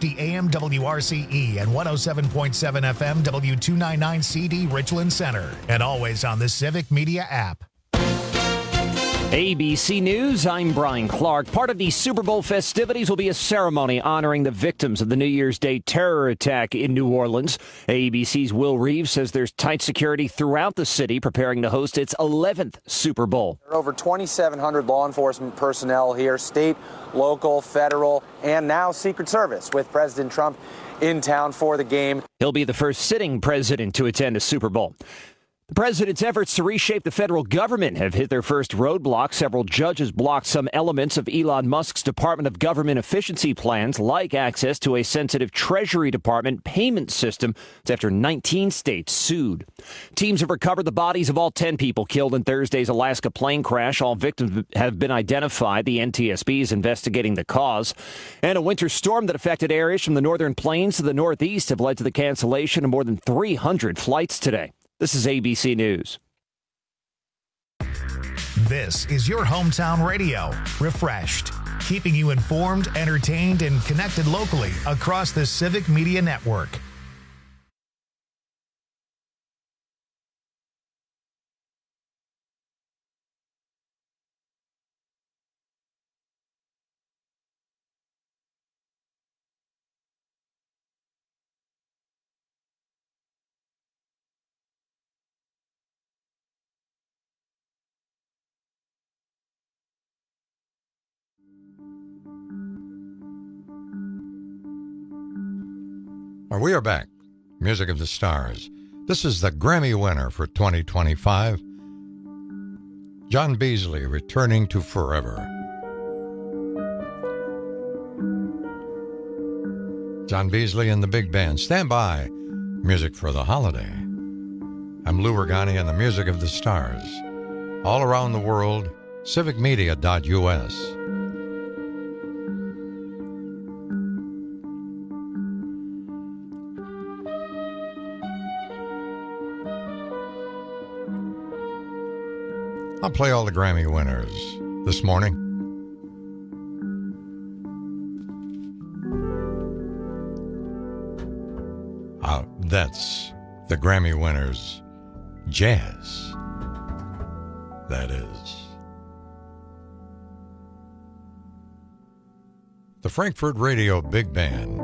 1250 AM WRCE and 107.7 FM W299CD Richland Center. And always on the Civic Media app. ABC News, I'm Brian Clark. Part of the Super Bowl festivities will be a ceremony honoring the victims of the New Year's Day terror attack in New Orleans. ABC's Will Reeves says there's tight security throughout the city preparing to host its 11th Super Bowl. There are over 2,700 law enforcement personnel here, state, local, federal, and now Secret Service, with President Trump in town for the game. He'll be the first sitting president to attend a Super Bowl. The president's efforts to reshape the federal government have hit their first roadblock. Several judges blocked some elements of Elon Musk's Department of Government efficiency plans, like access to a sensitive Treasury Department payment system. It's after 19 states sued. Teams have recovered the bodies of all 10 people killed in Thursday's Alaska plane crash. All victims have been identified. The NTSB is investigating the cause. And a winter storm that affected areas from the northern plains to the northeast have led to the cancellation of more than 300 flights today. This is ABC News. This is your hometown radio, Refreshed, keeping you informed, entertained, and connected locally across the Civic Media Network. We are back. Music of the Stars. This is the Grammy winner for 2025. John Beasley, returning to Forever. John Beasley and the Big Band. Stand by. Music for the holiday. I'm Lou Regani and the Music of the Stars. All around the world, civicmedia.us. I'll play all the Grammy winners this morning. That's the Grammy winners. Jazz. That is. The Frankfurt Radio Big Band.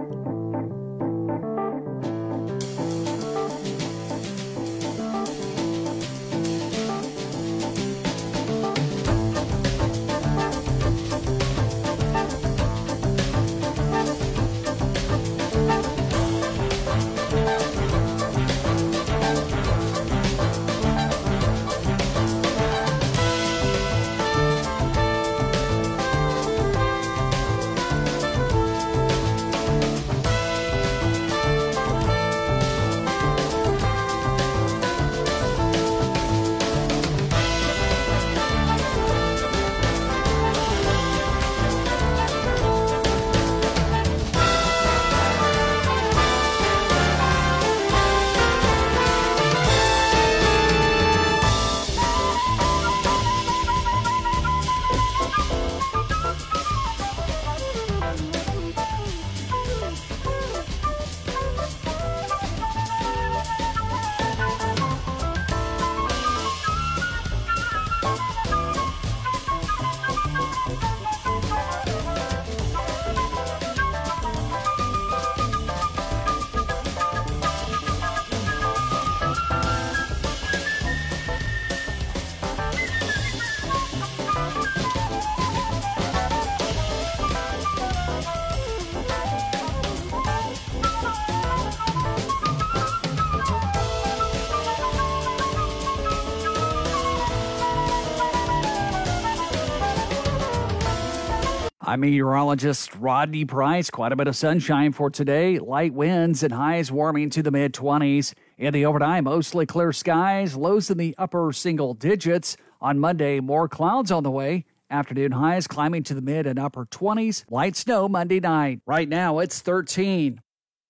I'm meteorologist Rodney Price. Quite a bit of sunshine for today. Light winds and highs warming to the mid-20s. In the overnight, mostly clear skies. Lows in the upper single digits. On Monday, more clouds on the way. Afternoon highs climbing to the mid and upper 20s. Light snow Monday night. Right now, it's 13.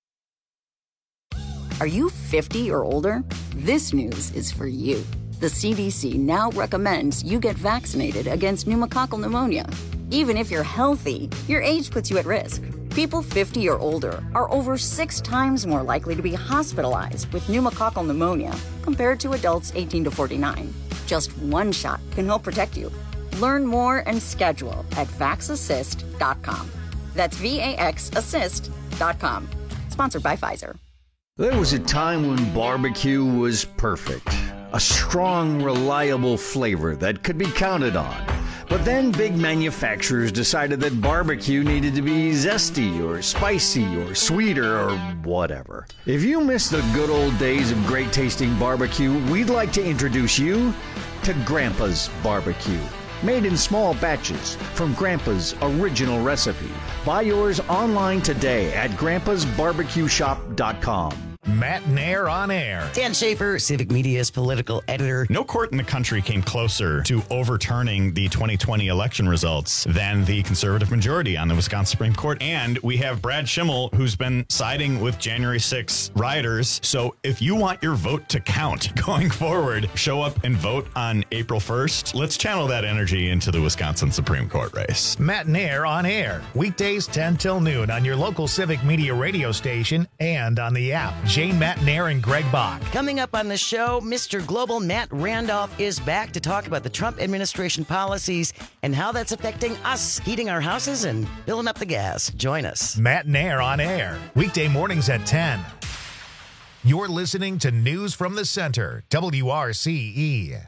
Are you 50 or older? This news is for you. The CDC now recommends you get vaccinated against pneumococcal pneumonia. Even if you're healthy, your age puts you at risk. People 50 or older are over 6 times more likely to be hospitalized with pneumococcal pneumonia compared to adults 18 to 49. Just one shot can help protect you. Learn more and schedule at VaxAssist.com. That's VaxAssist.com. Sponsored by Pfizer. There was a time when barbecue was perfect. A strong, reliable flavor that could be counted on. But then big manufacturers decided that barbecue needed to be zesty or spicy or sweeter or whatever. If you miss the good old days of great tasting barbecue, we'd like to introduce you to Grandpa's Barbecue. Made in small batches from Grandpa's original recipe. Buy yours online today at grandpasbarbecueshop.com. Matt Nair on air. Dan Schaefer, Civic Media's political editor. No court in the country came closer to overturning the 2020 election results than the conservative majority on the Wisconsin Supreme Court. And we have Brad Schimmel, who's been siding with January 6 rioters. So if you want your vote to count going forward, show up and vote on April 1st. Let's channel that energy into the Wisconsin Supreme Court race. Matt Nair on air. Weekdays 10 till noon on your local Civic Media radio station and on the app. Jane, Matt Nair, and Greg Bach. Coming up on the show, Mr. Global Matt Randolph is back to talk about the Trump administration policies and how that's affecting us, heating our houses and filling up the gas. Join us. Matt Nair on air. Weekday mornings at 10. You're listening to News from the Center, WRCE.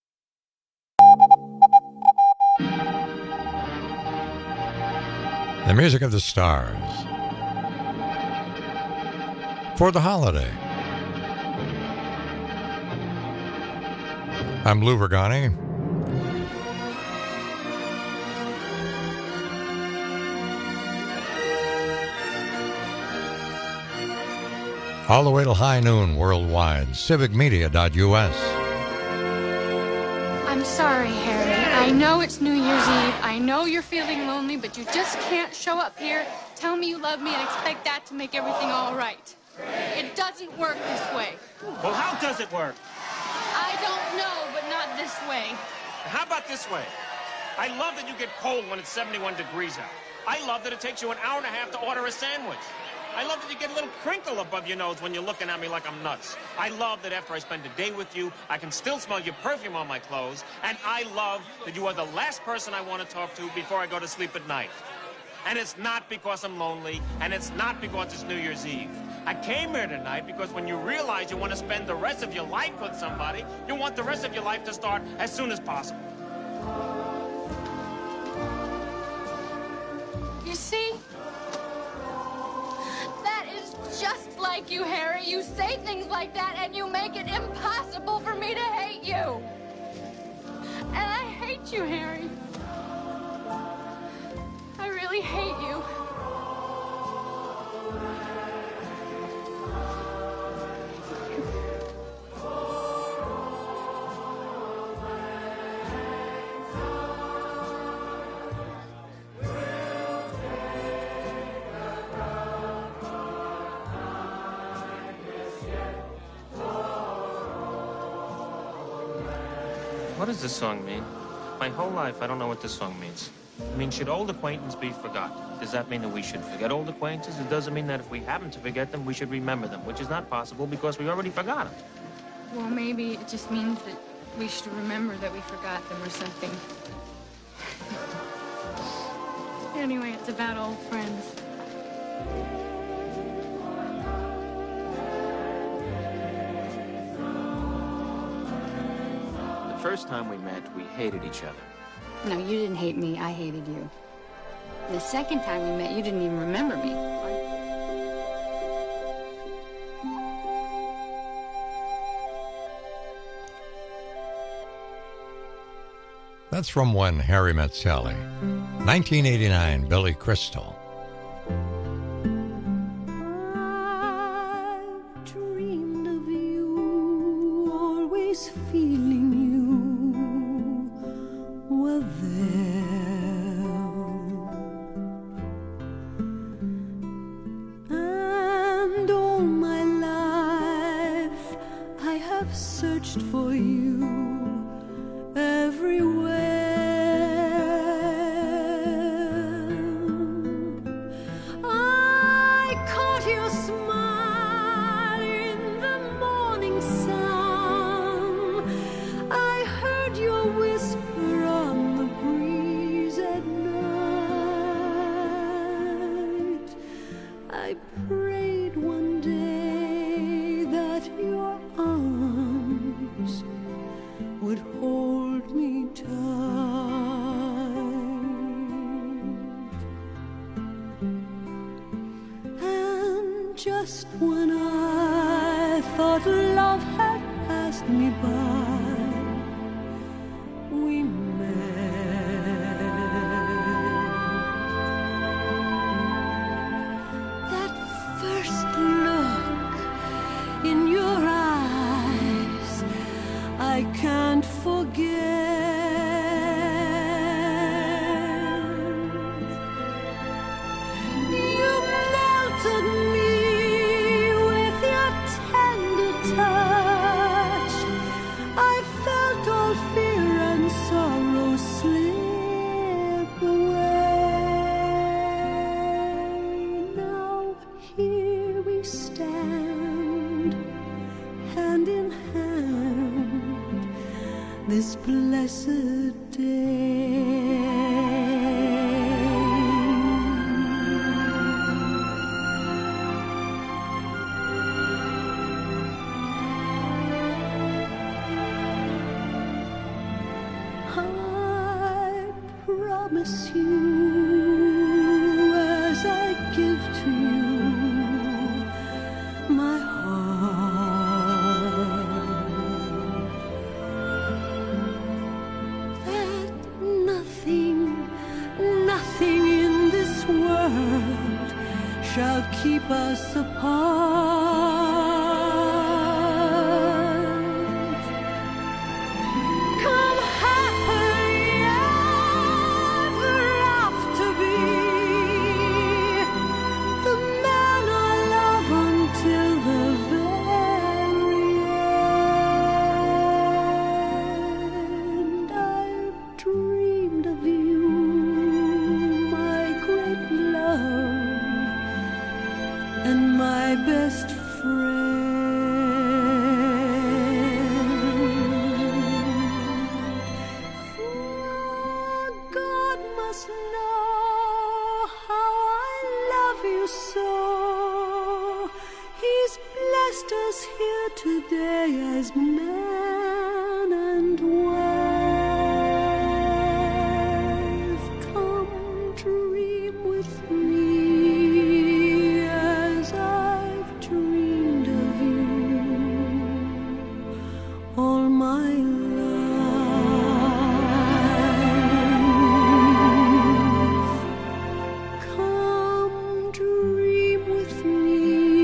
The music of the stars. For the holiday. I'm Lou Regani. All the way till high noon worldwide. Civicmedia.us. I'm sorry, Harry. I know it's New Year's Eve. I know you're feeling lonely, but you just can't show up here, tell me you love me, and expect that to make everything all right. It doesn't work this way. Well, how does it work? I don't know, but not this way. How about this way? I love that you get cold when it's 71 degrees out. I love that it takes you an hour and a half to order a sandwich. I love that you get a little crinkle above your nose when you're looking at me like I'm nuts. I love that after I spend a day with you, I can still smell your perfume on my clothes. And I love that you are the last person I want to talk to before I go to sleep at night. And it's not because I'm lonely, and it's not because it's New Year's Eve. I came here tonight because when you realize you want to spend the rest of your life with somebody, you want the rest of your life to start as soon as possible. You see? That is just like you, Harry. You say things like that, and you make it impossible for me to hate you. And I hate you, Harry. I really hate you. What does this song mean? My whole life, I don't know what this song means. I mean, should old acquaintance be forgot? Does that mean that we should forget old acquaintances? It doesn't mean that if we happen to forget them, we should remember them, which is not possible because we already forgot them. Well, maybe it just means that we should remember that we forgot them or something. Anyway, it's about old friends. The first time we met, we hated each other. No, you didn't hate me. I hated you. The second time we met, you didn't even remember me. That's from When Harry Met Sally. 1989, Billy Crystal. I've dreamed of you, always feeling you were there. And all my life I have searched for you everywhere. I your smile in the morning sun. I heard your whisper on the breeze at night. I prayed one day that your arms would hold me tight. And just when I thought love had passed me by, we met. That first look in your eyes, I can't forget. You melted me with your tender touch. I felt all fear and sorrow slip away. Now here we stand, hand in hand, this blessed day. I promise you, as I give to you my heart, that nothing in this world shall keep us apart. Come happily ever after be the man I love until the very end. I've dreamed of you, my great love, and my best friend. For God must know how I love you so. He's blessed us here today as man and wife. Come dream with me as I've dreamed of you all my life. Come dream with me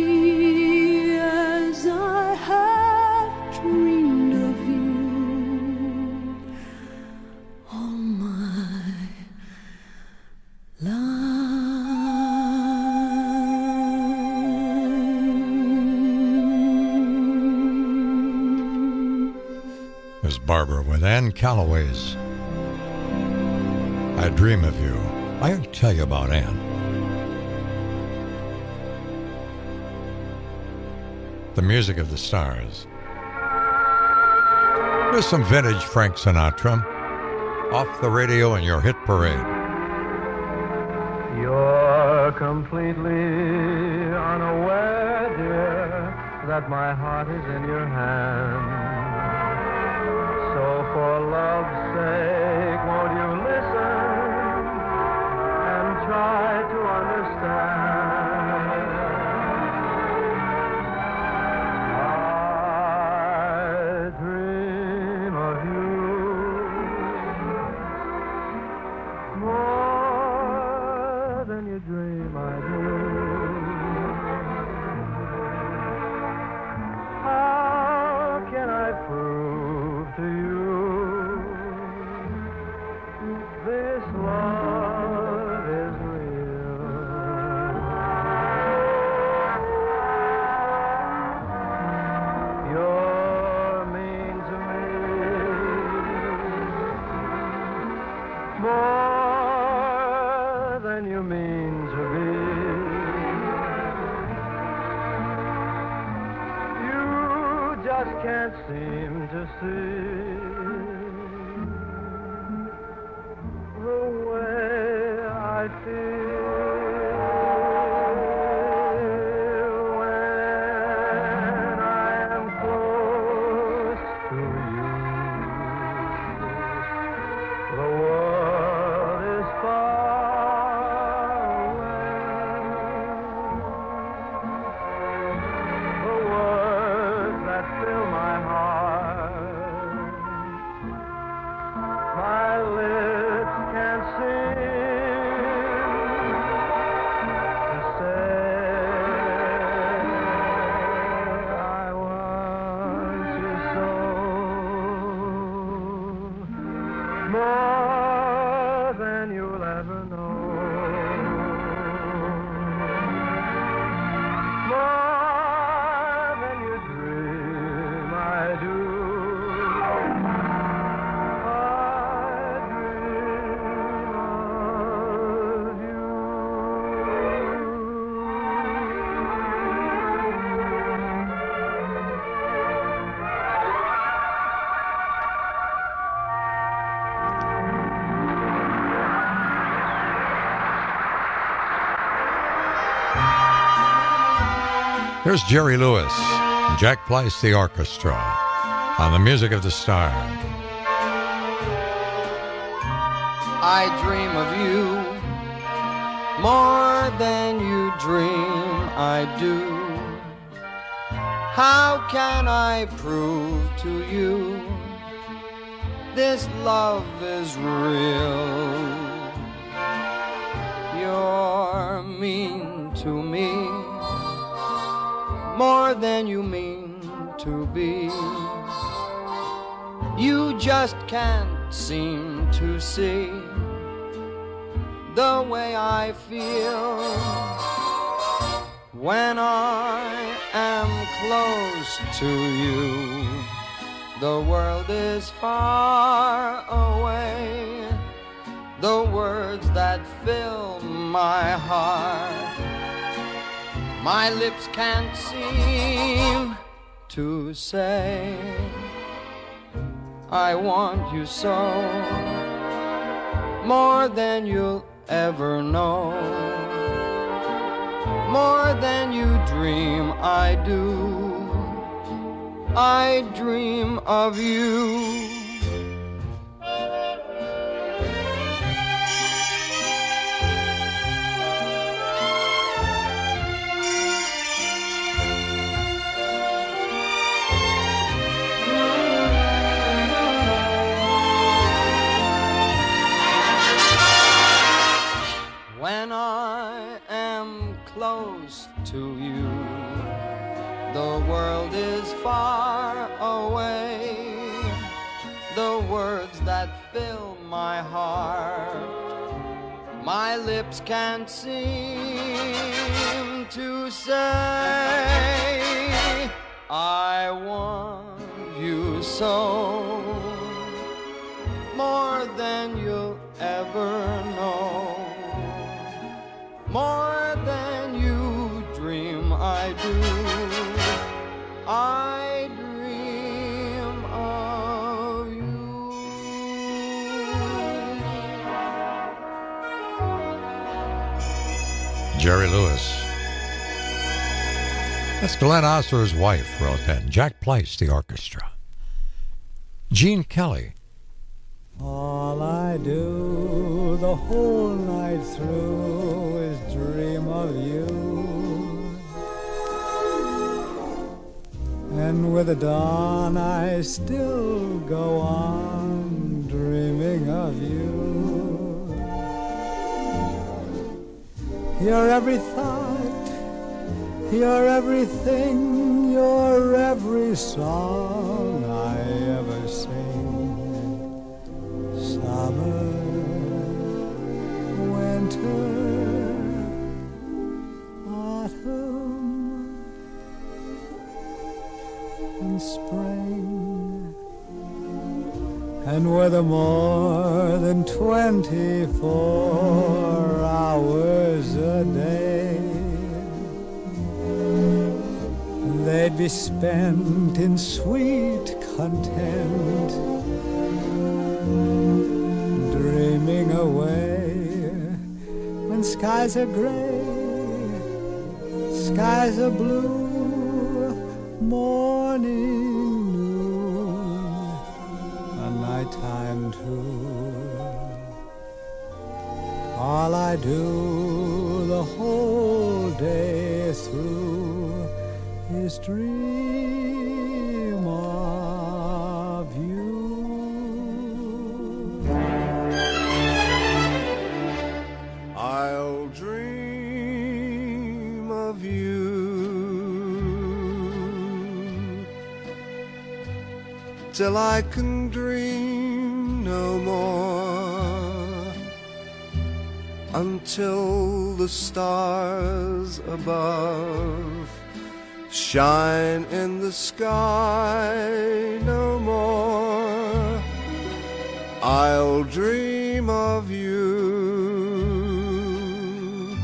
as I have dreamed of you all my life. Miss Barbara with Ann Calloway's I Dream of You. I'll tell you about Ann. The music of the stars. There's some vintage Frank Sinatra off the radio in your hit parade. You're completely unaware, dear, that my heart is in your hand. So for love's sake, won't you listen and try to understand? I dream of you more than you dream I do. How can I prove to you just can't seem to see the way I feel when I am close to you. The world is far away. The words that fill my heart, my lips can't seem to say I want you so, more than you'll ever know, more than you dream I do. I dream of you. Here's Jerry Lewis and Jack Pleiss, the orchestra, on the Music of the Stars. I dream of you more than you dream I do. How can I prove to you this love is real? You're mean to me more than you mean to be. You just can't seem to see the way I feel when I am close to you. The world is far away. The words that fill my heart, my lips can't seem to say I want you so, more than you'll ever know, more than you dream I do. I dream of you. When I am close to you, the world is far away. The words that fill my heart, my lips can't seem to say I want you so, more than you'll ever know, more than you dream I do. I dream of you. Jerry Lewis. That's Glenn Osler's wife wrote that. And Jack Pleiss, the orchestra. Gene Kelly. All I do the whole night through is dream of you. And with the dawn I still go on dreaming of you. You're every thought, you're everything, you're every song I ever sing. Summer, winter, autumn, and spring, and weather more than 24 hours a day. They they'd be spent in sweet content, dreaming away when skies are gray, skies are blue, morning, noon, and nighttime too. All I do the whole day through is dream of you. I'll dream of you till I can dream no more, until the stars above shine in the sky no more. I'll dream of you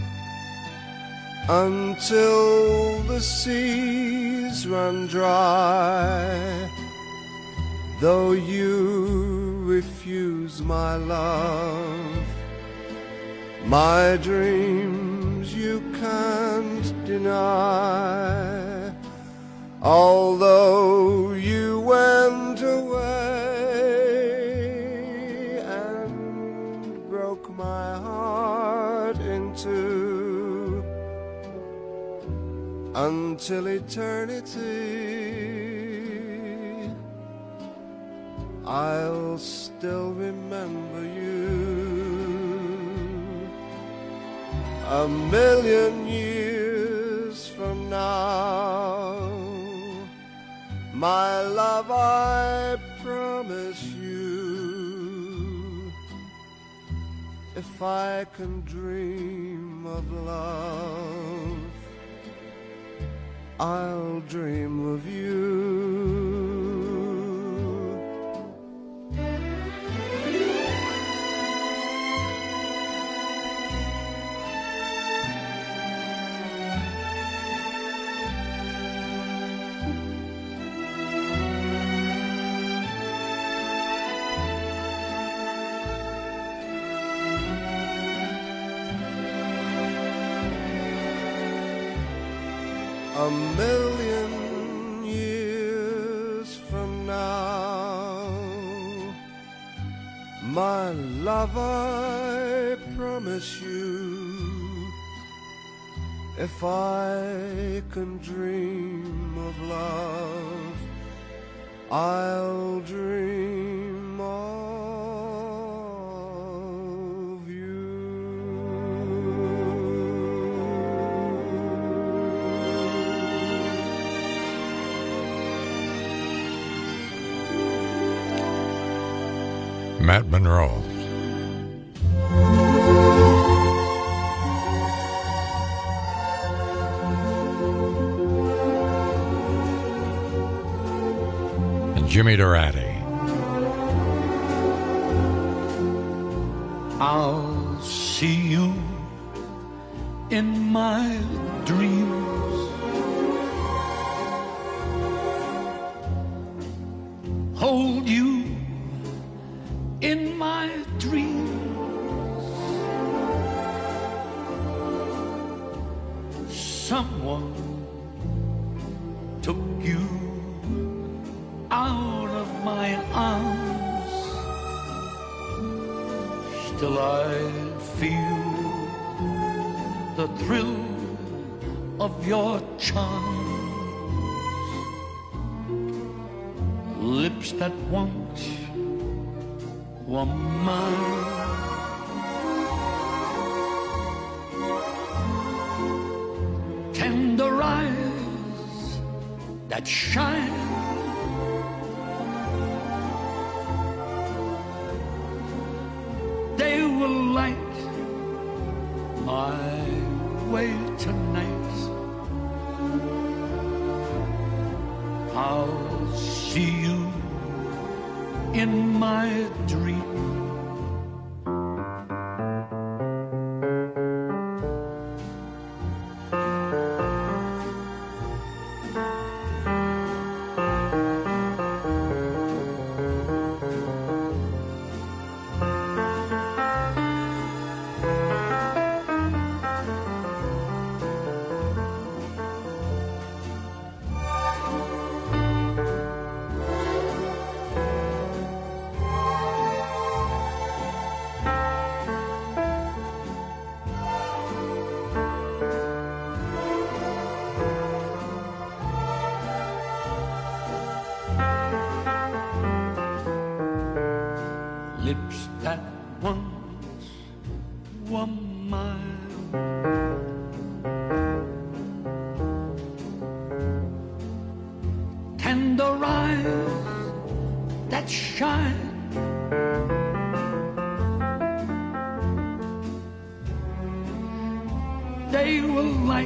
until the seas run dry, though you refuse my love. My dreams you can't deny, although you went away and broke my heart in two. Until eternity, I'll still remember you. A million years from now, my love, I promise you, if I can dream of love, I'll dream of you. A million years from now, my love, I promise you, if I can dream of love, I'll dream of Matt Monroe. And Jimmy Durante. I'll see you in my dreams. Hold you in my dreams. Someone took you out of my arms. Still I feel the thrill of your charms. Lips that once were mine. Tender eyes that shine. They will light my way tonight. I'll see you in my dream. shine. They will light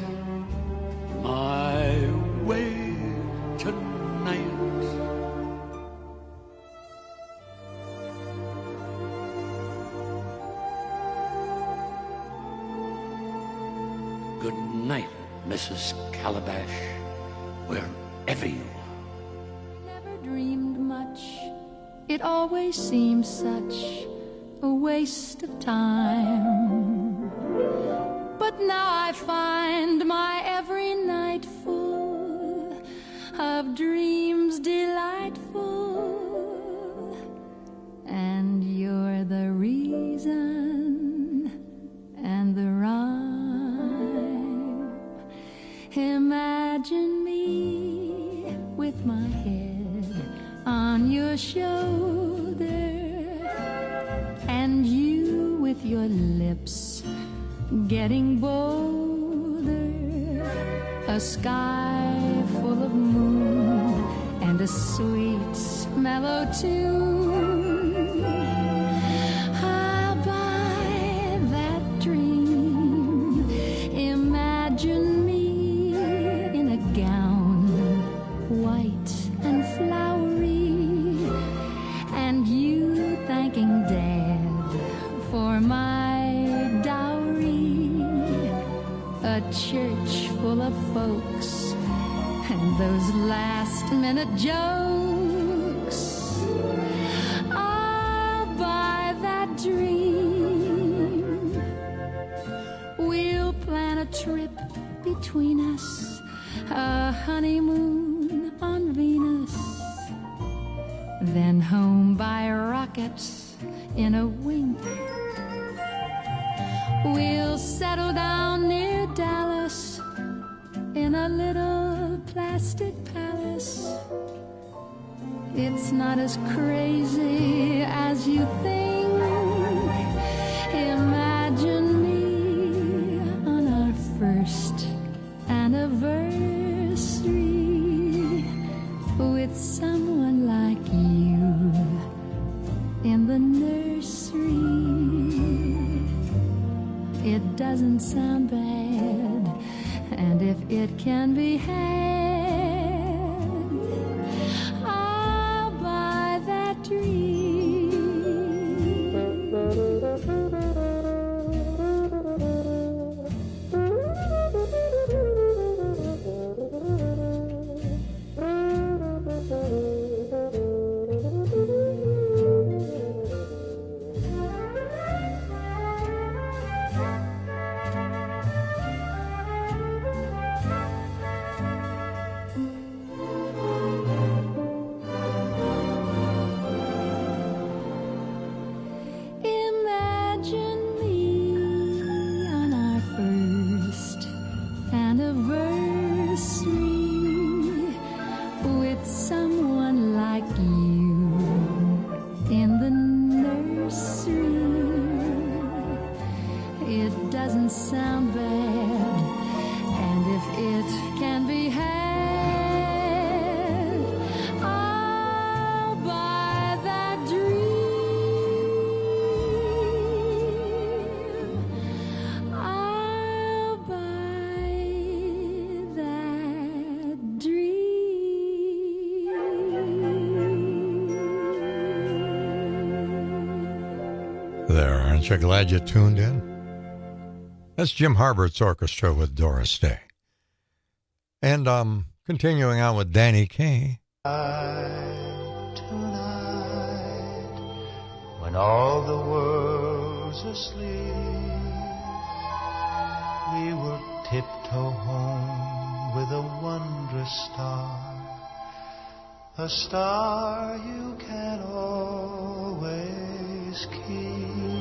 my way tonight. Good night, Mrs. Calabash, wherever you are. Never dreamed much. It always seems such a waste of time. But now I find my every night full of dreams delightful. And you're the reason and the rhyme. Imagine me with my head on your shoulder, and you with your lips getting bolder. A sky full of moon and a sweet mellow tune. I'll buy that dream. Imagine me in a gown, white and flowery, and you thanking Dad for my dowry. A church full of folks and those last minute jokes. I'll buy that dream. We'll plan a trip between us, a honeymoon on Venus, then home by rocket in a wink. We'll settle down near Dallas in a little plastic palace. It's not as crazy as you think. Imagine me on our first anniversary with someone like you in the nursery. It doesn't sound bad, and if it can be had, I'll buy that dream. There, aren't you glad you tuned in? That's Jim Harbert's orchestra with Doris Day. And continuing on with Danny Kaye. Tonight, when all the world's asleep, we will tiptoe home with a wondrous star, a star you can always keep.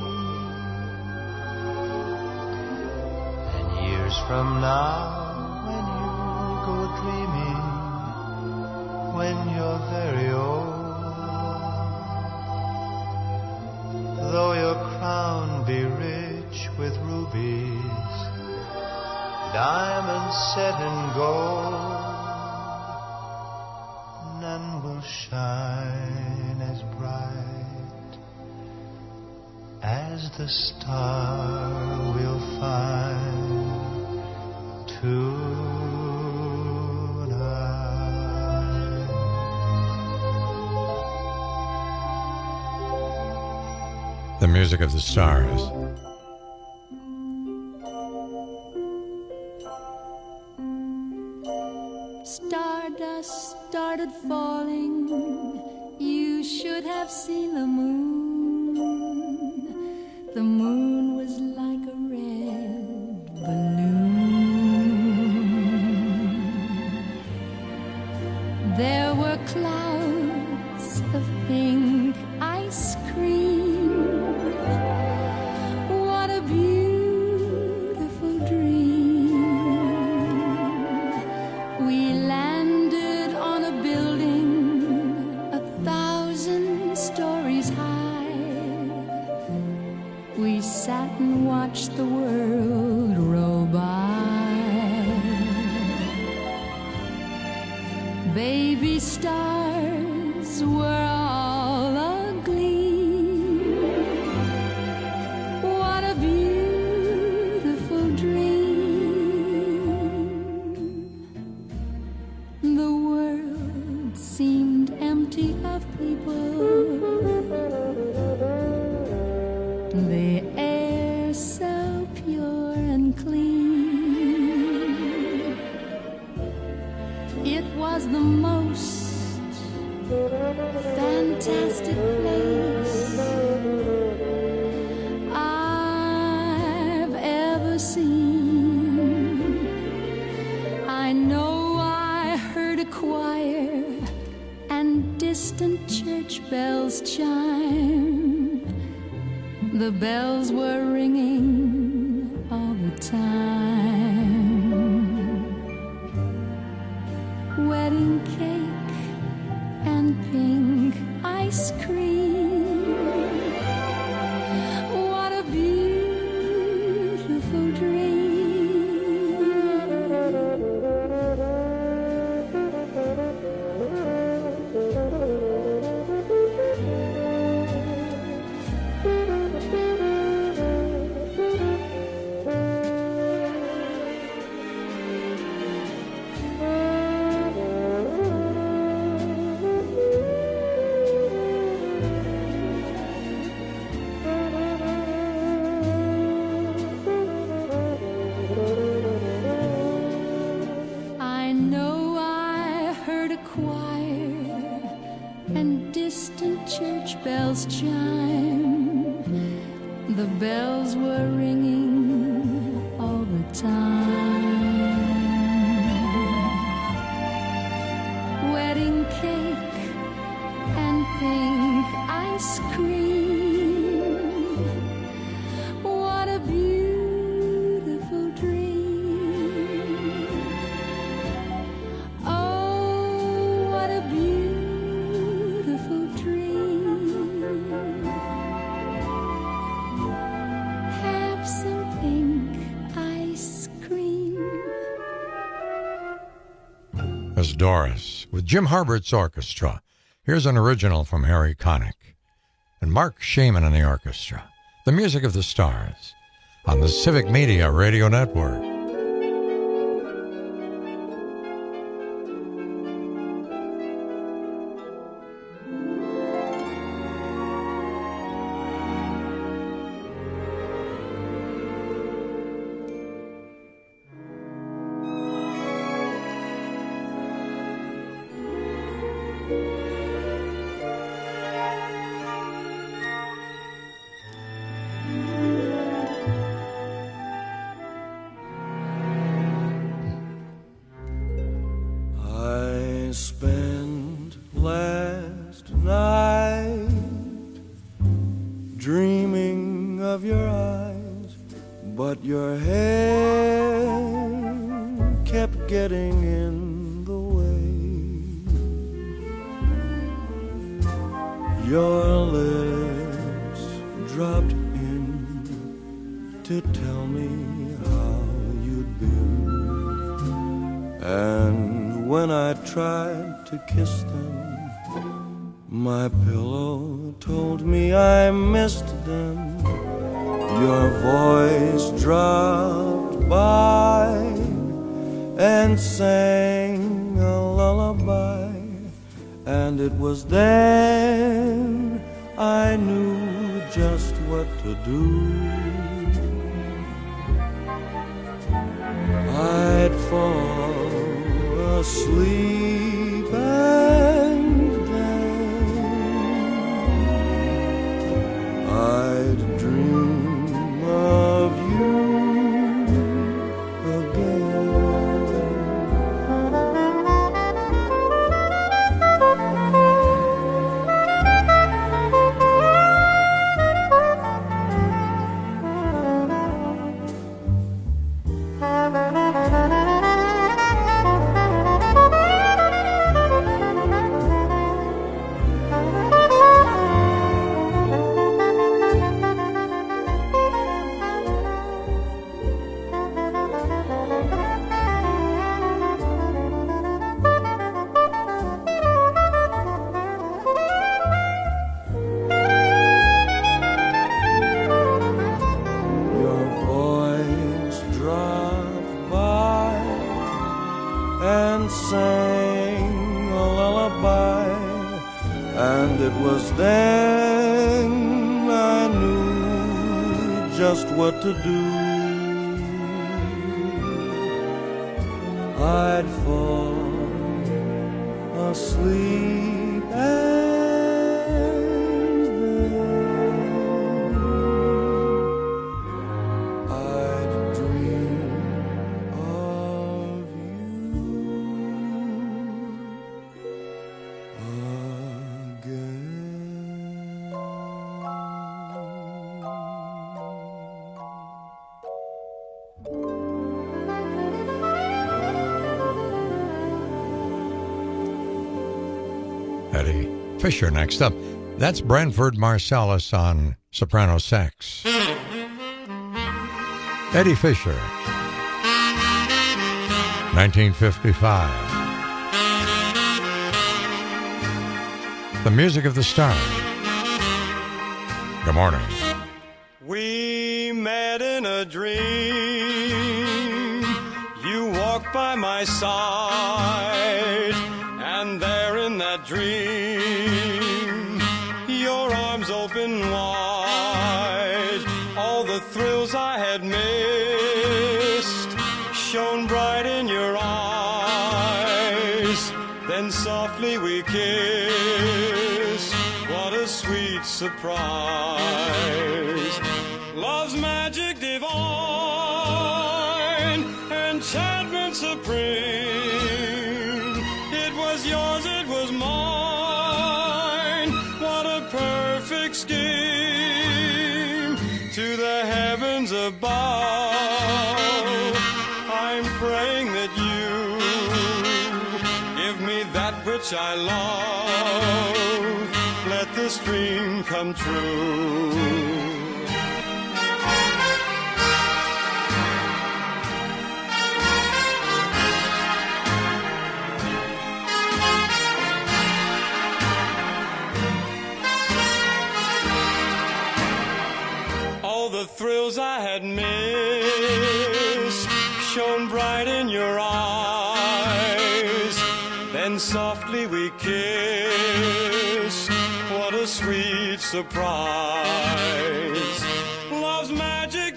And years from now, when you go dreaming, when you're very old, though your crown be rich with rubies, diamonds set in gold, none will shine as the star we'll find tonight. The music of the stars. Stardust started falling. You should have seen the moon. The moon was like a red balloon. There were clouds of pink ice cream. What a beautiful dream. We landed on a building 1,000 stories high. We sat and watched the world roll by. Baby stars were all agleam. What a beautiful dream. The world seemed empty of people. The air so pure and clean. It was the most fantastic place I've ever seen. I know I heard a choir and distant church bells chime. The bells were ringing all the time. Wedding cake and pink ice cream. What a beautiful I know I heard a choir and distant church bells chime. The bells were ringing all the time. Wedding cake and pink ice cream. What a beautiful dream. Oh, what a beautiful dream. Have some pink ice cream. As Doris with Jim Harbert's orchestra. Here's an original from Harry Connick and Mark Shaman in the orchestra. The music of the stars on the Civic Media Radio Network. I spent last night dreaming of your eyes, but your hair kept getting in the way. Your lips dropped in to tell me how you'd been, and when I tried to kiss them, my pillow told me I missed them. Your voice dropped by and sang a lullaby, and it was then I knew just what to do. I'd fall asleep and then I'd dream of you what to do. I'd fall asleep and then I'd dream of you Eddie Fisher next up. That's Branford Marsalis on soprano sax. Eddie Fisher, 1955. The music of the stars. Good morning. We met in a dream. You walked by my side, and there in that dream, your arms open wide. All the thrills I had missed shone bright in your eyes. Then softly we kissed. What a sweet surprise. Love's magic divine, enchantment supreme. It was yours, it was mine. What a perfect scheme. To the heavens above, I'm praying that you give me that which I love. Let this dream come true. The thrills I had missed shone bright in your eyes. Then softly we kissed. What a sweet surprise. Love's magic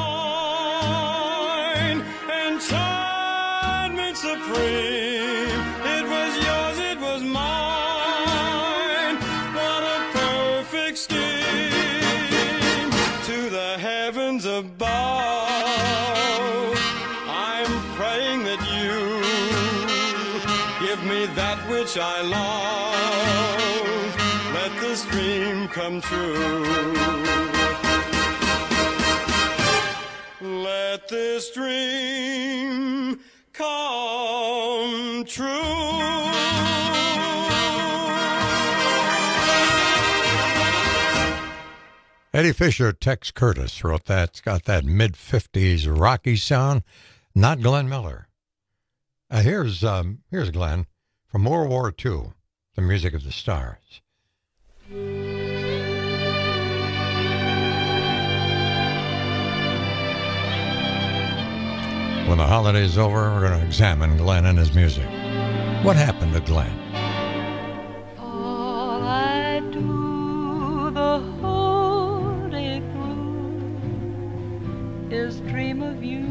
divine, enchantment supreme. It was yours, it was mine. What a perfect scheme. To the heavens above, I'm praying that you give me that which I love. Let this dream come true. Let this dream come true. Eddie Fisher, Tex Curtis wrote that. It's got that mid-50s rocky sound. Not Glenn Miller. Here's Glenn from World War II, the music of the stars. When the holiday's over, we're going to examine Glenn and his music. What happened to Glenn? All I do the whole day through is dream of you.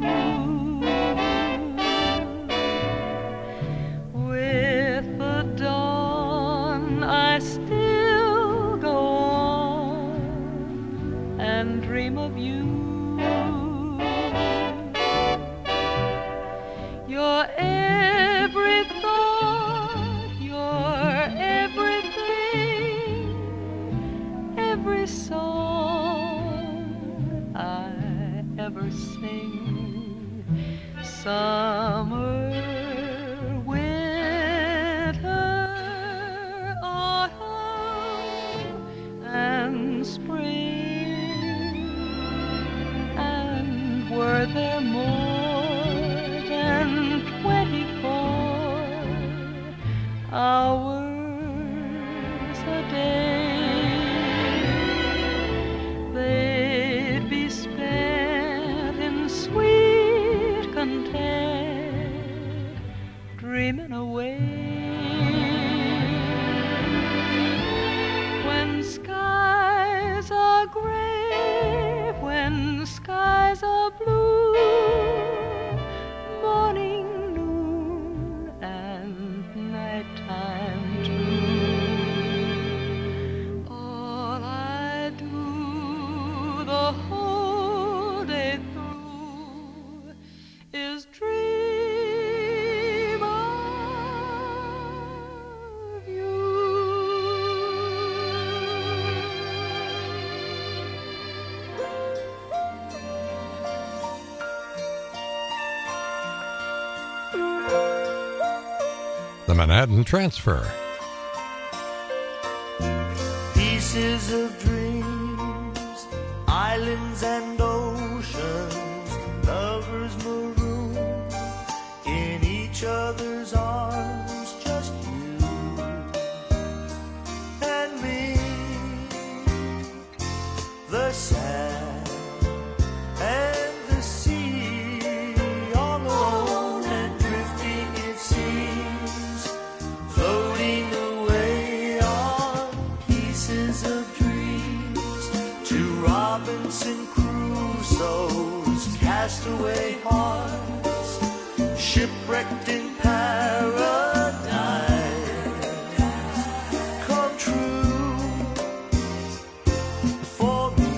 With the dawn, I still go on and dream of you. Your every thought, your everything, every song I ever sing, summer, winter, autumn, and spring, and were there more than 24 hours a day, they'd be spent in sweet content, dreaming away. When skies are gray, when skies are blue, morning, noon, and nighttime too. All I do the whole day through is dream of you. The Manhattan Transfer. Pieces of dreams, islands and oceans, lovers marooned in each other's arms, just you and me. The sand and the sea, all alone and drifting it seems, floating away on pieces of dreams, to Robinson Crusoe's castaway hearts, shipwrecked in paradise, come true for me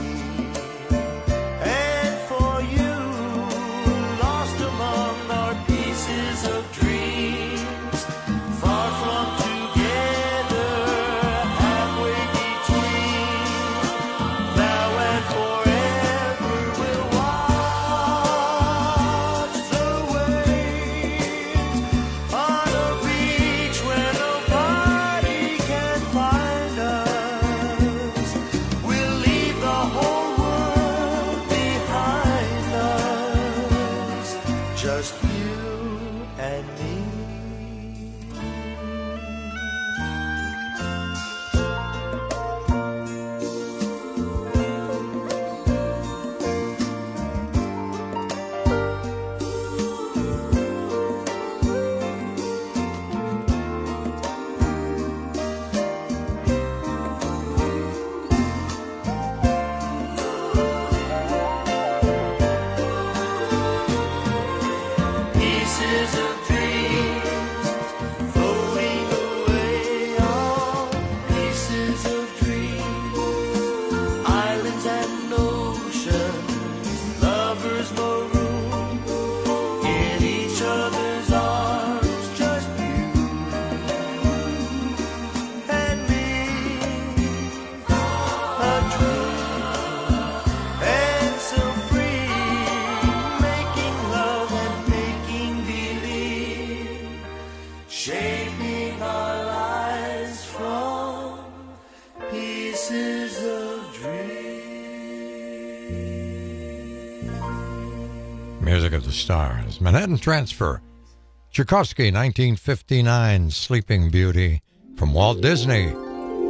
and for you, lost among our pieces of dreams, far from together, halfway between, now and forever we'll watch the waves on a beach where nobody can find us. We'll leave the whole world behind us, just you and me. Pieces of dreams, floating away on pieces of dreams, islands and oceans, lovers marooned in each other's arms, just you and me. A dream and so free, making love and making believe, shaping our lives from pieces of dreams. Music of the Stars. Manhattan Transfer. Tchaikovsky, 1959, Sleeping Beauty from Walt Disney. I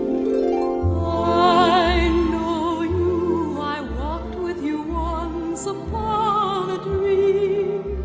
know you, I walked with you once upon a dream.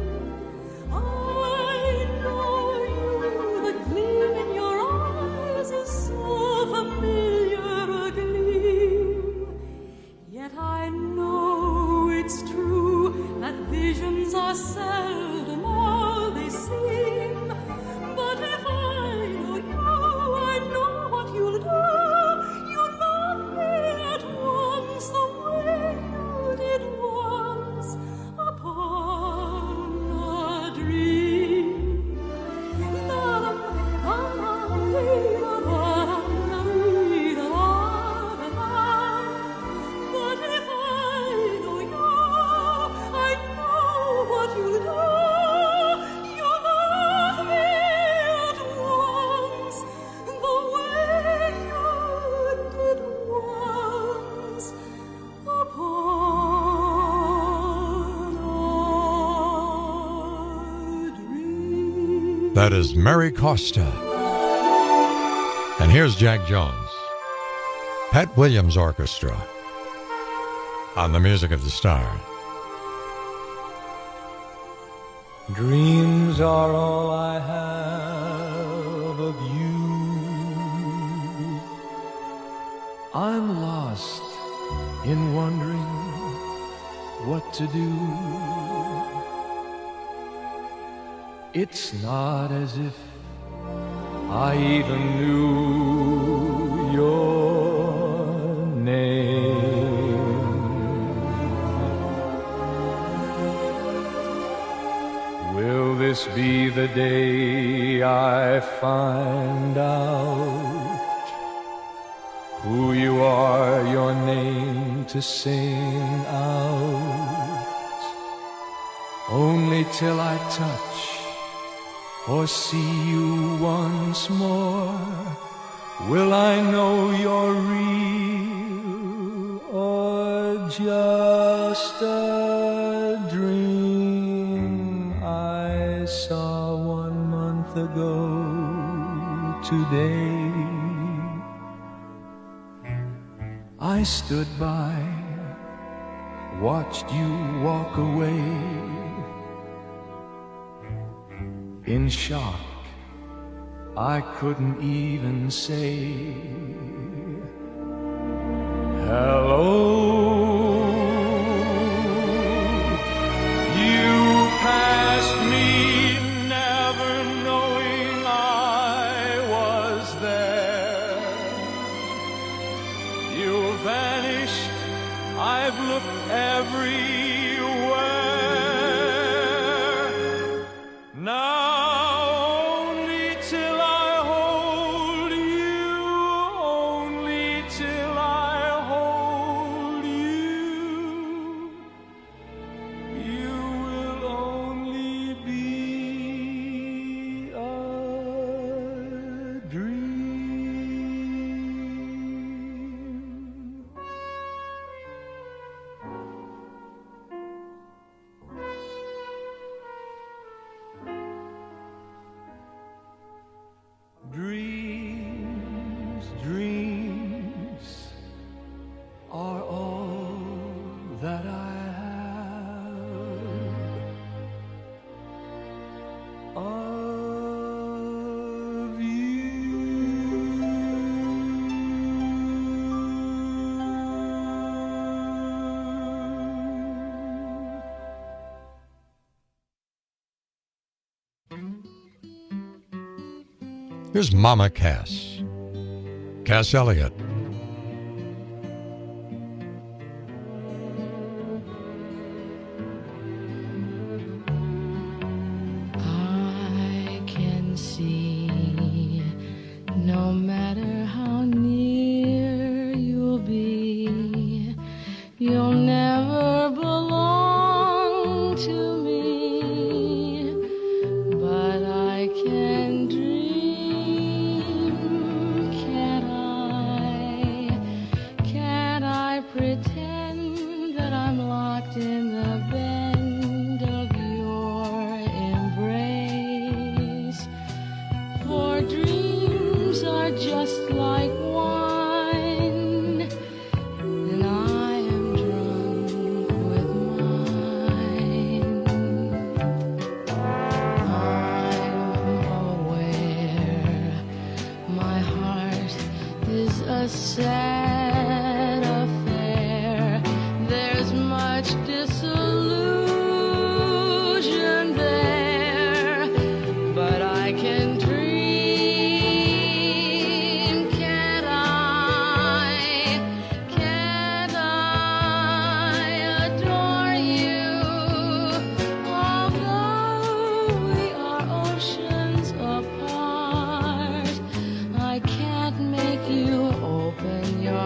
That is Mary Costa. And here's Jack Jones. Pat Williams Orchestra on the Music of the Stars. Dreams are all I have of you. I'm lost in wondering what to do. It's not as if I even knew your name. Will this be the day I find out who you are, your name to sing out? Only till I touch or see you once more will I know you're real or just a dream I saw 1 month ago today. I stood by, watched you walk away. In shock, I couldn't even say hello. You passed me, never knowing I was there. You vanished, I've looked everywhere. Now dreams are all that I have of you. Here's Mama Cass. Cass Elliot. I can see no matter how near you'll be, you'll never belong to me, but I can dream, can't I? Can't I pretend that I'm locked in the bend of your embrace? For dreams are just like wine, and I am drunk with mine. I'm aware my heart is a sad affair. There's much disillusion there, but I can dream, can't I? Can't I adore you? Although we are oceans apart, I can't make you open your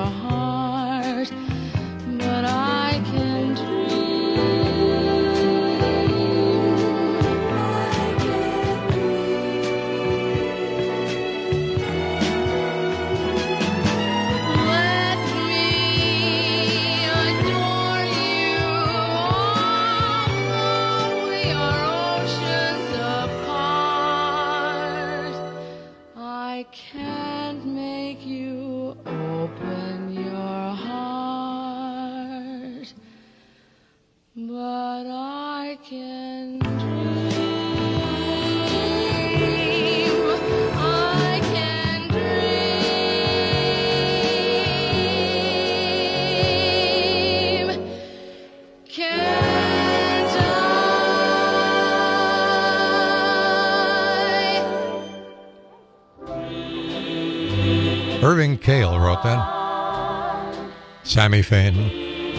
Irving Cale wrote that. Sammy Fain.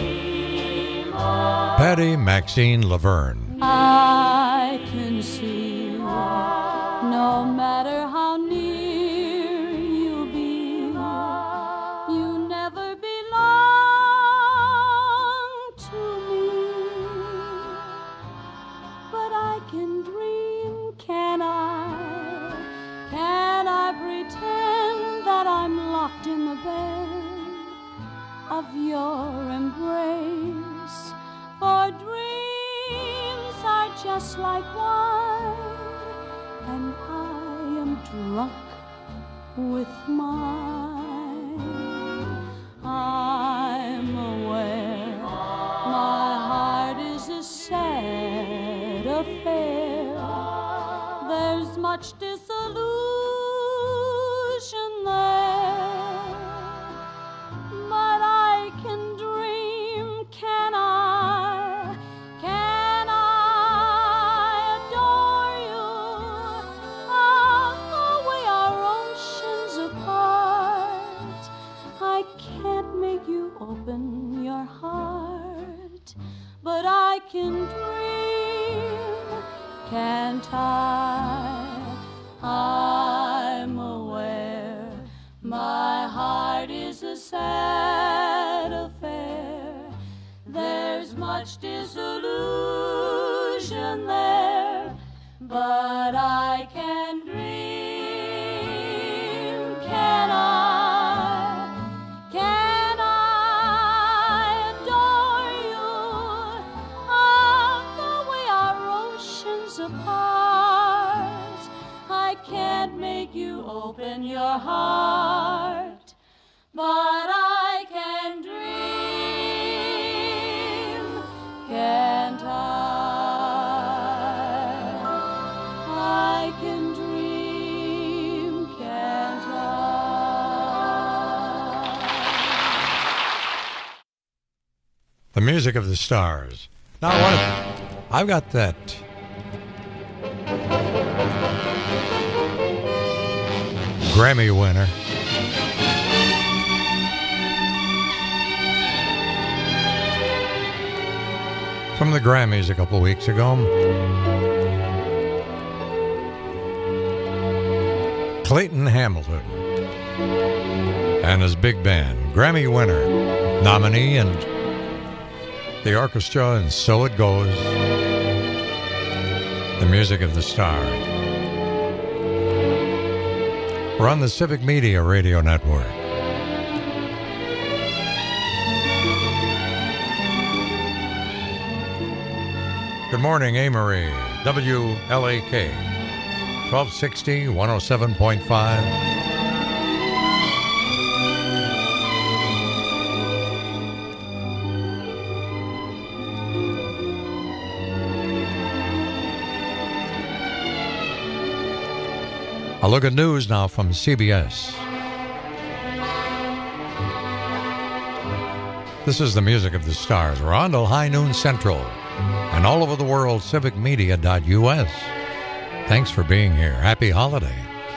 Patty Maxine Laverne. I can see no matter how near you be, you never belong to me. But I can dream, can I? Can I pretend that I'm locked in the bed of your embrace? For dreams are just like wine, and I am drunk with mine. I'm aware my heart is a sad affair. There's much disillusion there, but I can dream, can I? Can I adore you? Oh, we are oceans apart. I can't make you open your heart, but I can dream, can't I? I'm aware my heart is a sad affair. There's much disillusion there, but I can dream, can I? Can I adore you? Although we are oceans apart, I can't make you open your heart, but I can dream, can't I can dream, can't I? The music of the stars. Now, I've got that Grammy winner. From the Grammys a couple weeks ago. Clayton Hamilton and his big band, Grammy winner, nominee in the orchestra, and So It Goes. The music of the stars. We're on the Civic Media Radio Network. Good morning, Amory, WLAK, 1260, 107.5. A look at news now from CBS. This is the music of the stars. We're on to High Noon Central and all over the world, civicmedia.us. Thanks for being here. Happy holiday.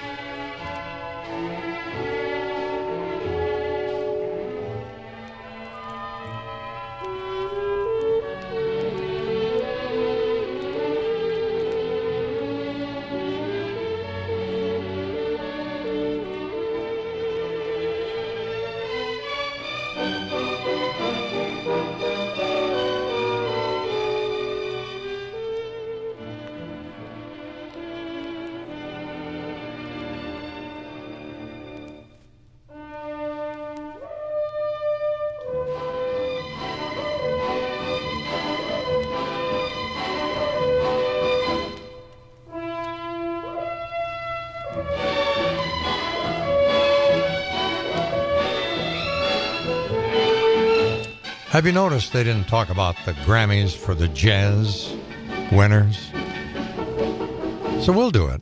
Have you noticed they didn't talk about the Grammys for the jazz winners? So we'll do it.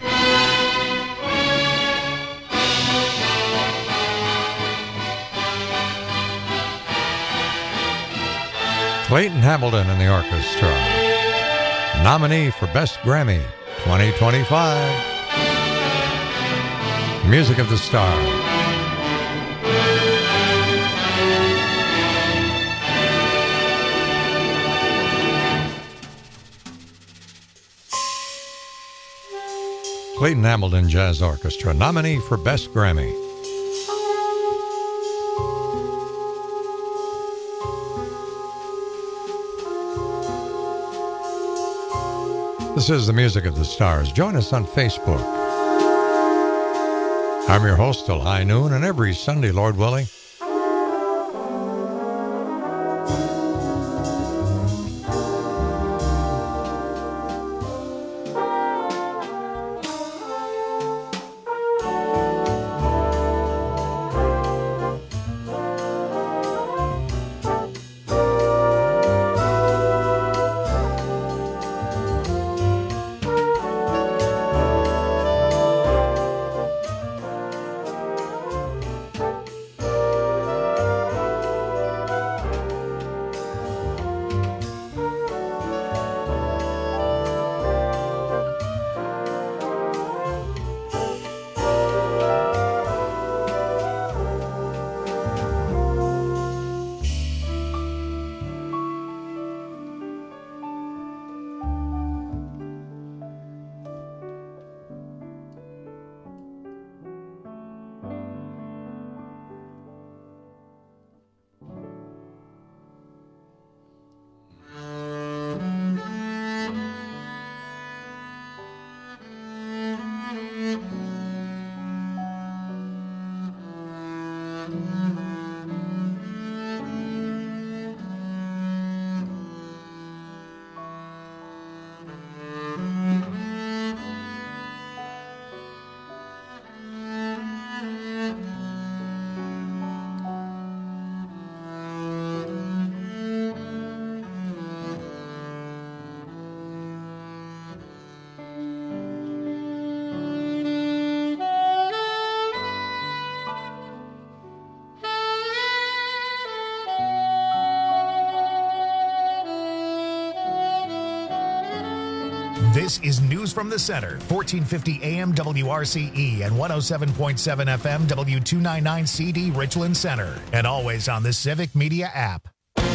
Clayton Hamilton and the orchestra, nominee for Best Grammy 2025. Music of the Stars. Clayton Hamilton Jazz Orchestra, nominee for Best Grammy. This is the Music of the Stars. Join us on Facebook. I'm your host till high noon, and every Sunday, Lord willing, This is News from the Center, 1450 AM WRCE and 107.7 FM W299CD Richland Center, and always on the Civic Media app.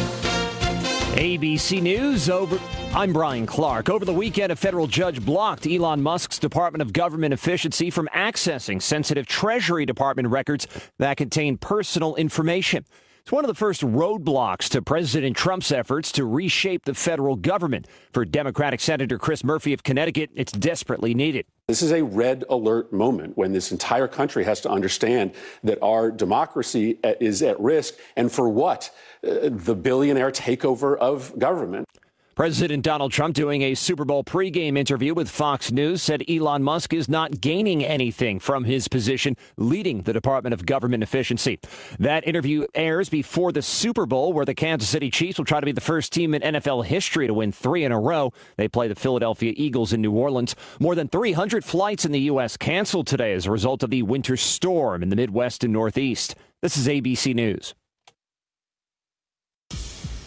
ABC News over. I'm Brian Clark. Over the weekend, a federal judge blocked Elon Musk's Department of Government Efficiency from accessing sensitive Treasury Department records that contain personal information. It's one of the first roadblocks to President Trump's efforts to reshape the federal government. For Democratic Senator Chris Murphy of Connecticut, it's desperately needed. This is a red alert moment when this entire country has to understand that our democracy is at risk. And for what? The billionaire takeover of government. President Donald Trump, doing a Super Bowl pregame interview with Fox News, said Elon Musk is not gaining anything from his position leading the Department of Government Efficiency. That interview airs before the Super Bowl, where the Kansas City Chiefs will try to be the first team in NFL history to win 3 in a row. They play the Philadelphia Eagles in New Orleans. More than 300 flights in the U.S. canceled today as a result of the winter storm in the Midwest and Northeast. This is ABC News.